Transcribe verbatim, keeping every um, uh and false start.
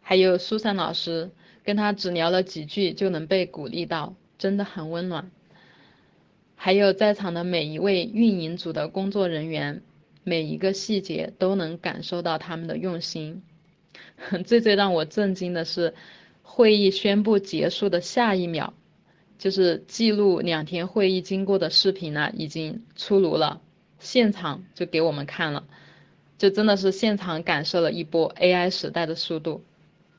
还有苏珊老师，跟他只聊了几句就能被鼓励到，真的很温暖。还有在场的每一位运营组的工作人员，每一个细节都能感受到他们的用心。最最让我震惊的是，会议宣布结束的下一秒，就是记录两天会议经过的视频呢，已经出炉了，现场就给我们看了，就真的是现场感受了一波 A I 时代的速度。